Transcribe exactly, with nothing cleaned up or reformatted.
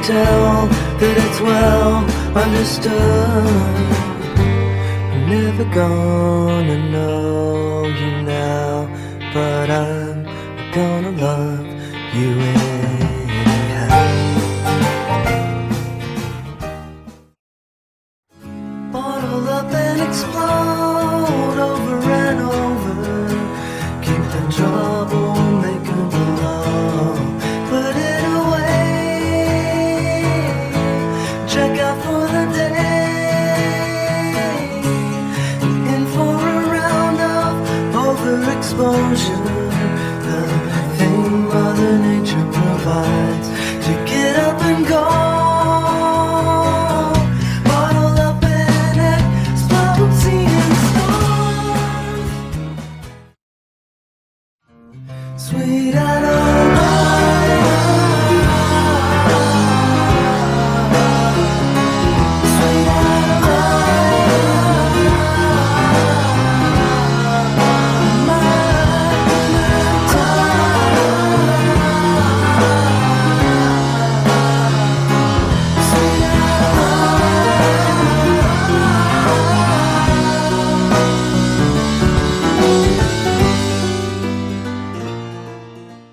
tell that it's well understood. I'm never gonna know you now, but I'm gonna love you anyhow. Bottle up and explode over and over. Keep the troublemaker below. Put it away. Check out for the day. In for a round of overexposure. The thing Mother Nature provides to get up and go. Sweet Adam.